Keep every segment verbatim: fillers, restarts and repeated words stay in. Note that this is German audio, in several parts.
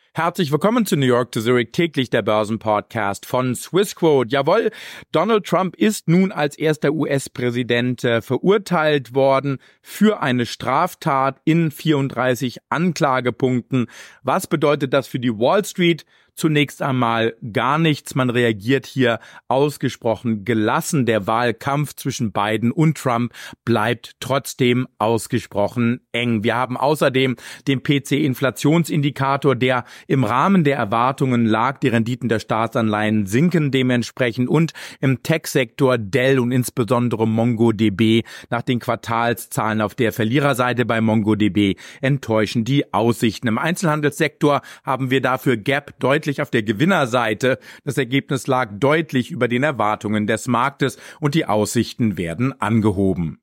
Herzlich willkommen zu New York to Zurich, täglich der Börsenpodcast von Swissquote. Jawohl, Donald Trump ist nun als erster U S-Präsident äh, verurteilt worden für eine Straftat in vierunddreißig Anklagepunkten. Was bedeutet das für die Wall Street? Zunächst einmal gar nichts. Man reagiert hier ausgesprochen gelassen. Der Wahlkampf zwischen Biden und Trump bleibt trotzdem ausgesprochen eng. Wir haben außerdem den P C-Inflationsindikator, der im Rahmen der Erwartungen lag. Die Renditen der Staatsanleihen sinken dementsprechend und im Tech-Sektor Dell und insbesondere MongoDB nach den Quartalszahlen auf der Verliererseite bei MongoDB enttäuschen die Aussichten. Im Einzelhandelssektor haben wir dafür Gap deutlich auf der Gewinnerseite. Das Ergebnis lag deutlich über den Erwartungen des Marktes und die Aussichten werden angehoben.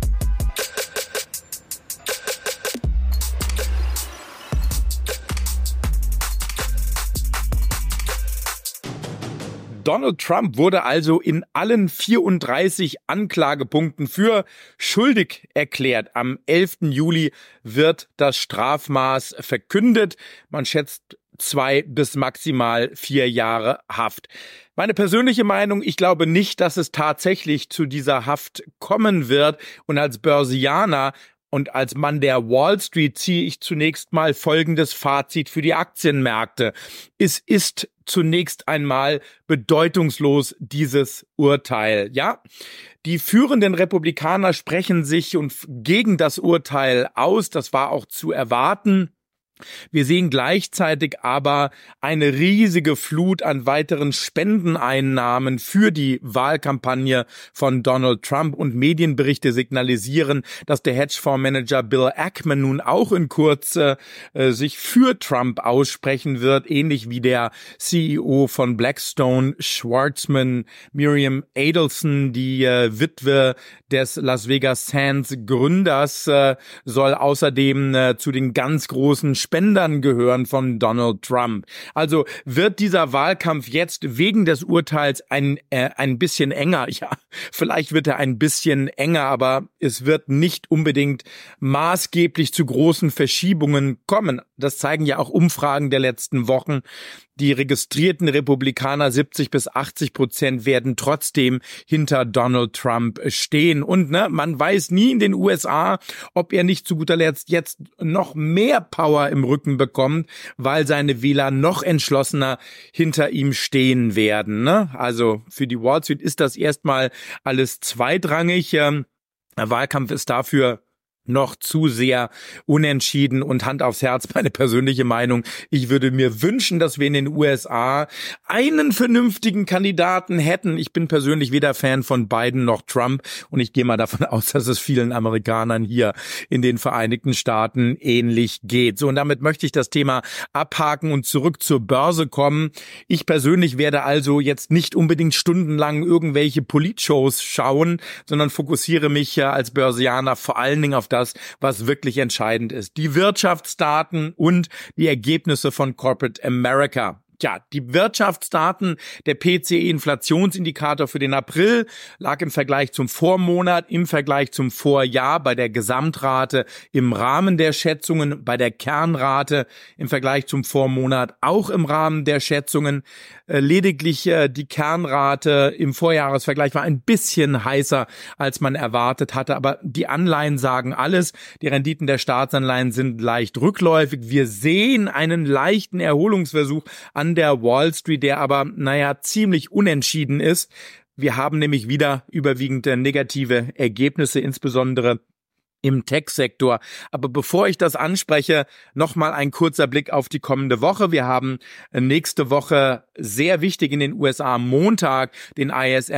Donald Trump wurde also in allen vierunddreißig Anklagepunkten für schuldig erklärt. Am elften Juli wird das Strafmaß verkündet. Man schätzt zwei bis maximal vier Jahre Haft. Meine persönliche Meinung, ich glaube nicht, dass es tatsächlich zu dieser Haft kommen wird. Und als Börsianer und als Mann der Wall Street ziehe ich zunächst mal folgendes Fazit für die Aktienmärkte. Es ist zunächst einmal bedeutungslos, dieses Urteil. Ja, die führenden Republikaner sprechen sich und gegen das Urteil aus. Das war auch zu erwarten. Wir sehen gleichzeitig aber eine riesige Flut an weiteren Spendeneinnahmen für die Wahlkampagne von Donald Trump und Medienberichte signalisieren, dass der Hedgefondsmanager Bill Ackman nun auch in Kürze äh, sich für Trump aussprechen wird, ähnlich wie der C E O von Blackstone, Schwartzman. Miriam Adelson, die äh, Witwe des Las Vegas Sands Gründers, äh, soll außerdem äh, zu den ganz großen Spendern gehören von Donald Trump. Also wird dieser Wahlkampf jetzt wegen des Urteils ein äh, ein bisschen enger. Ja, vielleicht wird er ein bisschen enger, aber es wird nicht unbedingt maßgeblich zu großen Verschiebungen kommen. Das zeigen ja auch Umfragen der letzten Wochen. Die registrierten Republikaner, siebzig bis achtzig Prozent, werden trotzdem hinter Donald Trump stehen. Und ne, man weiß nie in den U S A, ob er nicht zu guter Letzt jetzt noch mehr Power im Rücken bekommt, weil seine Wähler noch entschlossener hinter ihm stehen werden. Ne? Also für die Wall Street ist das erstmal alles zweitrangig. Ähm, der Wahlkampf ist dafür noch zu sehr unentschieden und Hand aufs Herz, meine persönliche Meinung. Ich würde mir wünschen, dass wir in den U S A einen vernünftigen Kandidaten hätten. Ich bin persönlich weder Fan von Biden noch Trump und ich gehe mal davon aus, dass es vielen Amerikanern hier in den Vereinigten Staaten ähnlich geht. So, und damit möchte ich das Thema abhaken und zurück zur Börse kommen. Ich persönlich werde also jetzt nicht unbedingt stundenlang irgendwelche Politshows schauen, sondern fokussiere mich ja als Börsianer vor allen Dingen auf das, Das, was wirklich entscheidend ist. Die Wirtschaftsdaten und die Ergebnisse von Corporate America. Tja, die Wirtschaftsdaten, der P C E-Inflationsindikator für den April lag im Vergleich zum Vormonat, im Vergleich zum Vorjahr bei der Gesamtrate im Rahmen der Schätzungen, bei der Kernrate im Vergleich zum Vormonat auch im Rahmen der Schätzungen. Äh, lediglich äh, die Kernrate im Vorjahresvergleich war ein bisschen heißer, als man erwartet hatte, aber die Anleihen sagen alles. Die Renditen der Staatsanleihen sind leicht rückläufig. Wir sehen einen leichten Erholungsversuch an der Wall Street, der aber, naja, ziemlich unentschieden ist. Wir haben nämlich wieder überwiegend negative Ergebnisse, insbesondere im Tech-Sektor. Aber bevor ich das anspreche, nochmal ein kurzer Blick auf die kommende Woche. Wir haben nächste Woche sehr wichtig in den U S A am Montag den I S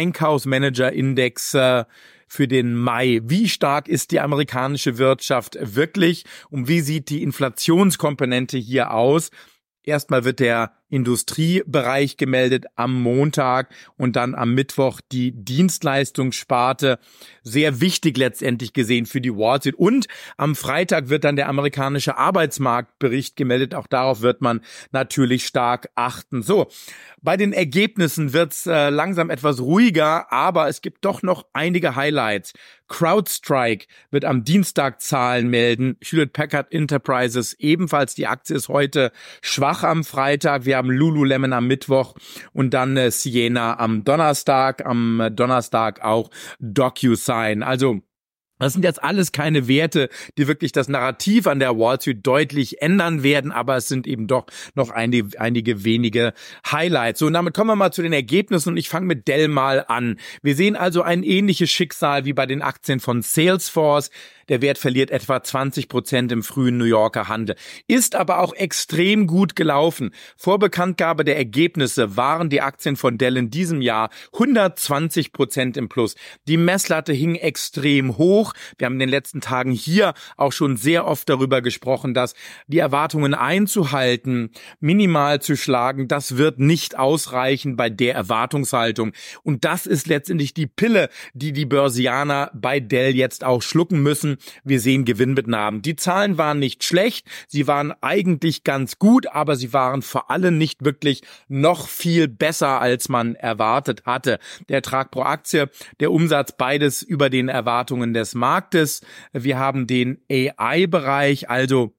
M-Einkaufsmanager-Index äh, für den Mai. Wie stark ist die amerikanische Wirtschaft wirklich und wie sieht die Inflationskomponente hier aus? Erstmal wird der Industriebereich gemeldet am Montag und dann am Mittwoch die Dienstleistungssparte. Sehr wichtig letztendlich gesehen für die Wall Street. Und am Freitag wird dann der amerikanische Arbeitsmarktbericht gemeldet. Auch darauf wird man natürlich stark achten. So, bei den Ergebnissen wird's äh, langsam etwas ruhiger, aber es gibt doch noch einige Highlights. CrowdStrike wird am Dienstag Zahlen melden. Hewlett-Packard Enterprises ebenfalls. Die Aktie ist heute schwach am Freitag. Wir haben Lululemon am Mittwoch und dann äh, Ciena am Donnerstag. Am äh, Donnerstag auch DocuSign. Also das sind jetzt alles keine Werte, die wirklich das Narrativ an der Wall Street deutlich ändern werden, aber es sind eben doch noch einige, einige wenige Highlights. So, und damit kommen wir mal zu den Ergebnissen und ich fange mit Dell mal an. Wir sehen also ein ähnliches Schicksal wie bei den Aktien von Salesforce. Der Wert verliert etwa zwanzig Prozent im frühen New Yorker Handel. Ist aber auch extrem gut gelaufen. Vor Bekanntgabe der Ergebnisse waren die Aktien von Dell in diesem Jahr hundertzwanzig Prozent im Plus. Die Messlatte hing extrem hoch. Wir haben in den letzten Tagen hier auch schon sehr oft darüber gesprochen, dass die Erwartungen einzuhalten, minimal zu schlagen, das wird nicht ausreichen bei der Erwartungshaltung. Und das ist letztendlich die Pille, die die Börsianer bei Dell jetzt auch schlucken müssen. Wir sehen Gewinnmitnahmen. Die Zahlen waren nicht schlecht, sie waren eigentlich ganz gut, aber sie waren vor allem nicht wirklich noch viel besser, als man erwartet hatte. Der Ertrag pro Aktie, der Umsatz, beides über den Erwartungen des Marktes. Wir haben den A I-Bereich, also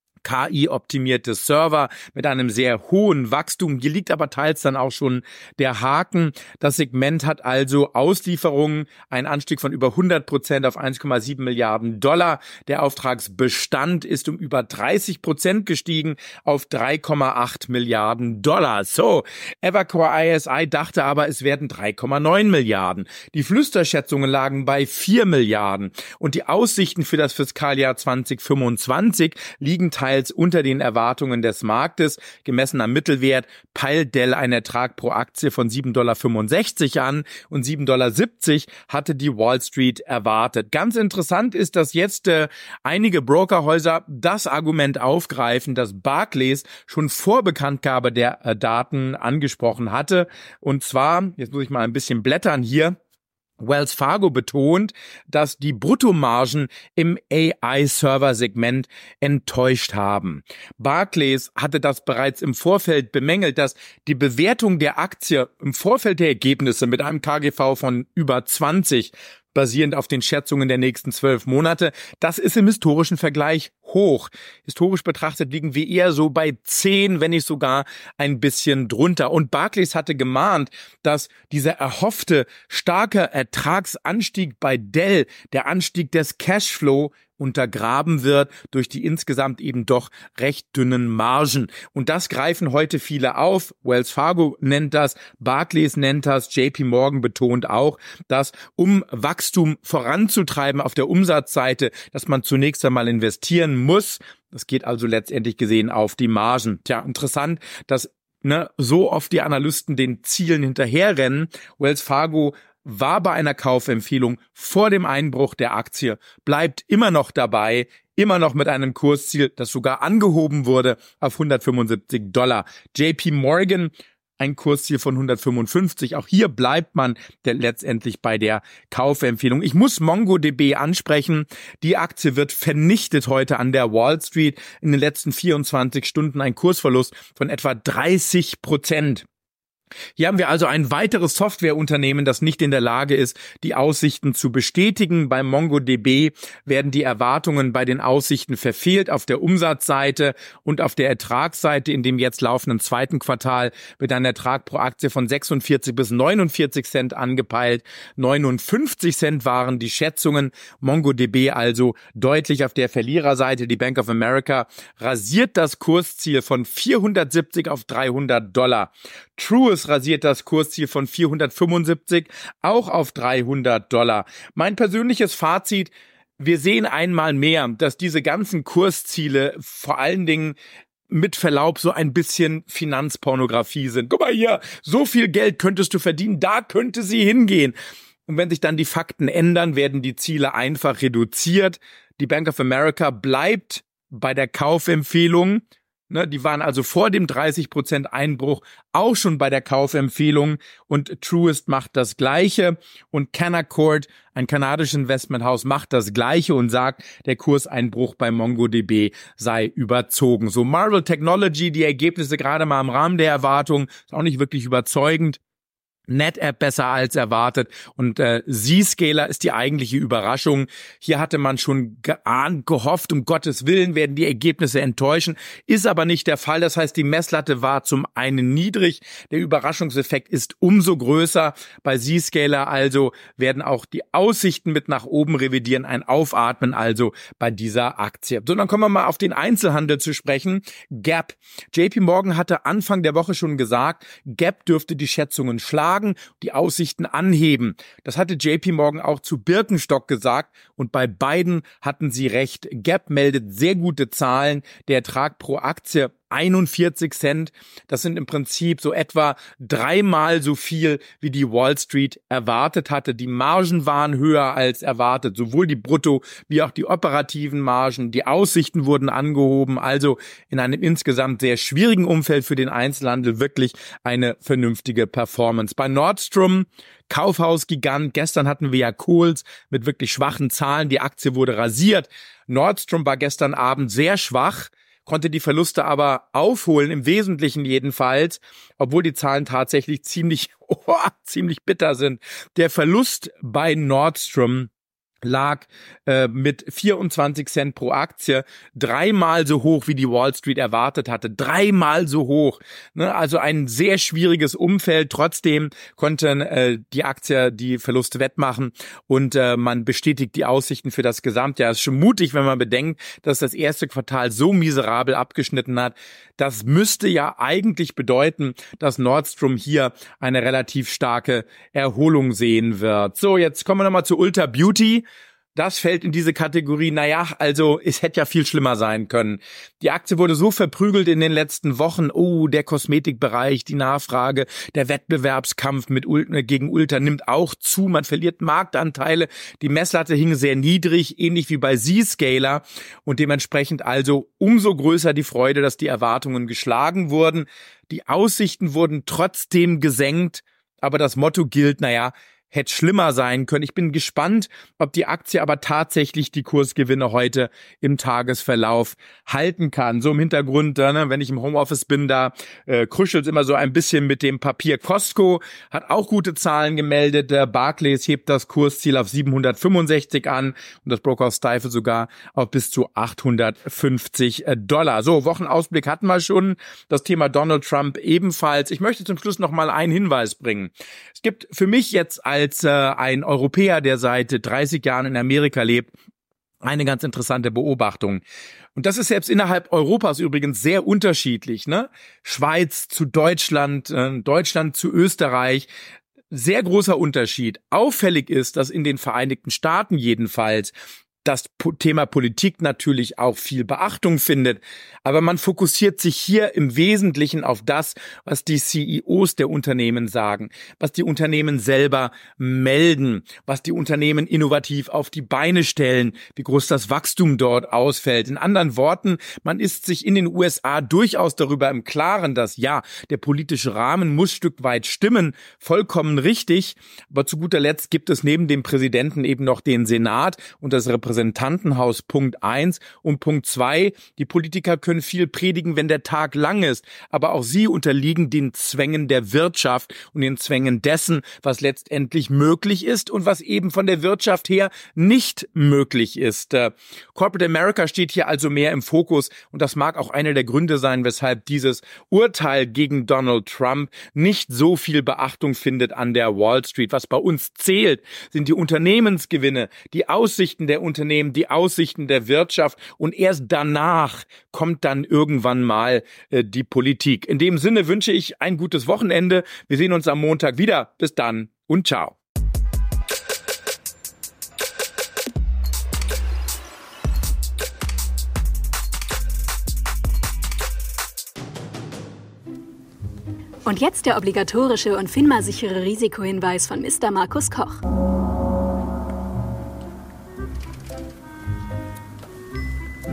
K I-optimierte Server mit einem sehr hohen Wachstum. Hier liegt aber teils dann auch schon der Haken. Das Segment hat also Auslieferungen, einen Anstieg von über hundert Prozent auf eins Komma sieben Milliarden Dollar. Der Auftragsbestand ist um über dreißig Prozent gestiegen auf drei Komma acht Milliarden Dollar. So, Evercore I S I dachte aber, es werden drei Komma neun Milliarden. Die Flüsterschätzungen lagen bei vier Milliarden. Und die Aussichten für das Fiskaljahr zwanzig fünfundzwanzig liegen teils unter den Erwartungen des Marktes. Gemessen am Mittelwert peilt Dell einen Ertrag pro Aktie von sieben Komma fünfundsechzig Dollar an und sieben Komma siebzig Dollar hatte die Wall Street erwartet. Ganz interessant ist, dass jetzt äh, einige Brokerhäuser das Argument aufgreifen, das Barclays schon vor Bekanntgabe der äh, Daten angesprochen hatte. Und zwar, jetzt muss ich mal ein bisschen blättern hier, Wells Fargo betont, dass die Bruttomargen im A I-Server-Segment enttäuscht haben. Barclays hatte das bereits im Vorfeld bemängelt, dass die Bewertung der Aktie im Vorfeld der Ergebnisse mit einem K G V von über zwanzig basierend auf den Schätzungen der nächsten zwölf Monate. Das ist im historischen Vergleich hoch. Historisch betrachtet liegen wir eher so bei zehn, wenn nicht sogar ein bisschen drunter. Und Barclays hatte gemahnt, dass dieser erhoffte starke Ertragsanstieg bei Dell, der Anstieg des Cashflow, untergraben wird durch die insgesamt eben doch recht dünnen Margen. Und das greifen heute viele auf. Wells Fargo nennt das, Barclays nennt das, J P Morgan betont auch, dass um Wachstum voranzutreiben auf der Umsatzseite, dass man zunächst einmal investieren muss. Das geht also letztendlich gesehen auf die Margen. Tja, interessant, dass ne, so oft die Analysten den Zielen hinterherrennen. Wells Fargo war bei einer Kaufempfehlung vor dem Einbruch der Aktie, bleibt immer noch dabei, immer noch mit einem Kursziel, das sogar angehoben wurde auf hundertfünfundsiebzig Dollar. J P Morgan, ein Kursziel von hundertfünfundfünfzig. Auch hier bleibt man der, letztendlich bei der Kaufempfehlung. Ich muss MongoDB ansprechen. Die Aktie wird vernichtet heute an der Wall Street. In den letzten vierundzwanzig Stunden ein Kursverlust von etwa dreißig Prozent. Hier haben wir also ein weiteres Softwareunternehmen, das nicht in der Lage ist, die Aussichten zu bestätigen. Bei MongoDB werden die Erwartungen bei den Aussichten verfehlt auf der Umsatzseite und auf der Ertragsseite. In dem jetzt laufenden zweiten Quartal wird ein Ertrag pro Aktie von sechsundvierzig bis neunundvierzig Cent angepeilt. neunundfünfzig Cent waren die Schätzungen. MongoDB also deutlich auf der Verliererseite. Die Bank of America rasiert das Kursziel von vierhundertsiebzig auf dreihundert Dollar. Truist rasiert das Kursziel von vierhundertfünfundsiebzig auch auf dreihundert Dollar. Mein persönliches Fazit: Wir sehen einmal mehr, dass diese ganzen Kursziele vor allen Dingen mit Verlaub so ein bisschen Finanzpornografie sind. Guck mal hier, so viel Geld könntest du verdienen, da könnte sie hingehen. Und wenn sich dann die Fakten ändern, werden die Ziele einfach reduziert. Die Bank of America bleibt bei der Kaufempfehlung. Ne, die waren also vor dem dreißig Prozent Einbruch auch schon bei der Kaufempfehlung und Truist macht das Gleiche und Canaccord, ein kanadisches Investmenthaus, macht das Gleiche und sagt, der Kurseinbruch bei MongoDB sei überzogen. So Marvell Technology, die Ergebnisse gerade mal im Rahmen der Erwartungen, ist auch nicht wirklich überzeugend. NetApp besser als erwartet und äh, Zscaler ist die eigentliche Überraschung. Hier hatte man schon geahnt, gehofft, um Gottes Willen werden die Ergebnisse enttäuschen, ist aber nicht der Fall. Das heißt, die Messlatte war zum einen niedrig, der Überraschungseffekt ist umso größer. Bei Zscaler also werden auch die Aussichten mit nach oben revidieren, ein Aufatmen also bei dieser Aktie. So, dann kommen wir mal auf den Einzelhandel zu sprechen. Gap. J P Morgan hatte Anfang der Woche schon gesagt, Gap dürfte die Schätzungen schlagen, die Aussichten anheben. Das hatte J P Morgan auch zu Birkenstock gesagt und bei beiden hatten sie recht. Gap meldet sehr gute Zahlen. Der Ertrag pro Aktie einundvierzig Cent. Das sind im Prinzip so etwa dreimal so viel, wie die Wall Street erwartet hatte. Die Margen waren höher als erwartet, sowohl die Brutto- wie auch die operativen Margen. Die Aussichten wurden angehoben. Also in einem insgesamt sehr schwierigen Umfeld für den Einzelhandel wirklich eine vernünftige Performance. Bei Nordstrom, Kaufhausgigant, gestern hatten wir ja Kohl's mit wirklich schwachen Zahlen. Die Aktie wurde rasiert. Nordstrom war gestern Abend sehr schwach, konnte die Verluste aber aufholen, im Wesentlichen jedenfalls, obwohl die Zahlen tatsächlich ziemlich, oh, ziemlich bitter sind. Der Verlust bei Nordstrom lag äh, mit vierundzwanzig Cent pro Aktie dreimal so hoch, wie die Wall Street erwartet hatte. Dreimal so hoch. Ne? Also ein sehr schwieriges Umfeld. Trotzdem konnten äh, die Aktie die Verluste wettmachen und äh, man bestätigt die Aussichten für das Gesamtjahr. Es ist schon mutig, wenn man bedenkt, dass das erste Quartal so miserabel abgeschnitten hat. Das müsste ja eigentlich bedeuten, dass Nordstrom hier eine relativ starke Erholung sehen wird. So, jetzt kommen wir nochmal zu Ulta Beauty. Das fällt in diese Kategorie, naja, also es hätte ja viel schlimmer sein können. Die Aktie wurde so verprügelt in den letzten Wochen. Oh, der Kosmetikbereich, die Nachfrage, der Wettbewerbskampf mit Ulta, gegen Ulta nimmt auch zu. Man verliert Marktanteile. Die Messlatte hing sehr niedrig, ähnlich wie bei Zscaler. Und dementsprechend also umso größer die Freude, dass die Erwartungen geschlagen wurden. Die Aussichten wurden trotzdem gesenkt. Aber das Motto gilt, naja, hätte schlimmer sein können. Ich bin gespannt, ob die Aktie aber tatsächlich die Kursgewinne heute im Tagesverlauf halten kann. So im Hintergrund, ne, wenn ich im Homeoffice bin, da äh, kuschelt immer so ein bisschen mit dem Papier. Costco hat auch gute Zahlen gemeldet. Der Barclays hebt das Kursziel auf siebenhundertfünfundsechzig an und das Brokerhaus Stifel sogar auf bis zu achthundertfünfzig Dollar. So, Wochenausblick hatten wir schon. Das Thema Donald Trump ebenfalls. Ich möchte zum Schluss noch mal einen Hinweis bringen. Es gibt für mich jetzt als äh, ein Europäer, der seit dreißig Jahren in Amerika lebt, eine ganz interessante Beobachtung. Und das ist selbst innerhalb Europas übrigens sehr unterschiedlich, ne? Schweiz zu Deutschland, äh, Deutschland zu Österreich. Sehr großer Unterschied. Auffällig ist, dass in den Vereinigten Staaten jedenfalls das Thema Politik natürlich auch viel Beachtung findet. Aber man fokussiert sich hier im Wesentlichen auf das, was die C E Os der Unternehmen sagen, was die Unternehmen selber melden, was die Unternehmen innovativ auf die Beine stellen, wie groß das Wachstum dort ausfällt. In anderen Worten, man ist sich in den U S A durchaus darüber im Klaren, dass ja, der politische Rahmen muss Stück weit stimmen, vollkommen richtig. Aber zu guter Letzt gibt es neben dem Präsidenten eben noch den Senat und das Repräsentantenhaus. Repräsentantenhaus, Punkt eins. Und Punkt zwei, die Politiker können viel predigen, wenn der Tag lang ist. Aber auch sie unterliegen den Zwängen der Wirtschaft und den Zwängen dessen, was letztendlich möglich ist und was eben von der Wirtschaft her nicht möglich ist. Äh, Corporate America steht hier also mehr im Fokus und das mag auch einer der Gründe sein, weshalb dieses Urteil gegen Donald Trump nicht so viel Beachtung findet an der Wall Street. Was bei uns zählt, sind die Unternehmensgewinne, die Aussichten der Unternehmen, die Aussichten der Wirtschaft und erst danach kommt dann irgendwann mal äh, die Politik. In dem Sinne wünsche ich ein gutes Wochenende. Wir sehen uns am Montag wieder. Bis dann und ciao. Und jetzt der obligatorische und FINMA-sichere Risikohinweis von Mister Markus Koch.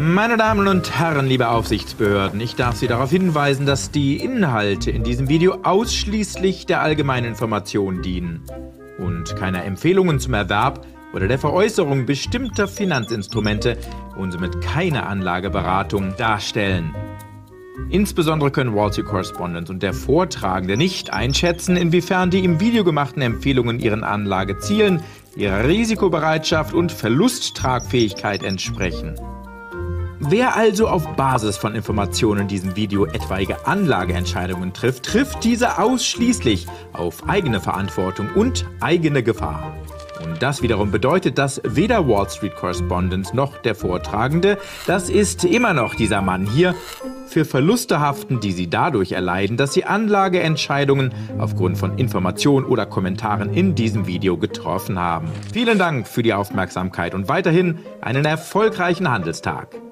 Meine Damen und Herren, liebe Aufsichtsbehörden, ich darf Sie darauf hinweisen, dass die Inhalte in diesem Video ausschließlich der allgemeinen Information dienen und keine Empfehlungen zum Erwerb oder der Veräußerung bestimmter Finanzinstrumente und somit keine Anlageberatung darstellen. Insbesondere können Wall Street Correspondent und der Vortragende nicht einschätzen, inwiefern die im Video gemachten Empfehlungen ihren Anlagezielen, ihrer Risikobereitschaft und Verlusttragfähigkeit entsprechen. Wer also auf Basis von Informationen in diesem Video etwaige Anlageentscheidungen trifft, trifft diese ausschließlich auf eigene Verantwortung und eigene Gefahr. Und das wiederum bedeutet, dass weder Wall Street Correspondent noch der Vortragende, das ist immer noch dieser Mann hier, für Verluste haften, die sie dadurch erleiden, dass sie Anlageentscheidungen aufgrund von Informationen oder Kommentaren in diesem Video getroffen haben. Vielen Dank für die Aufmerksamkeit und weiterhin einen erfolgreichen Handelstag.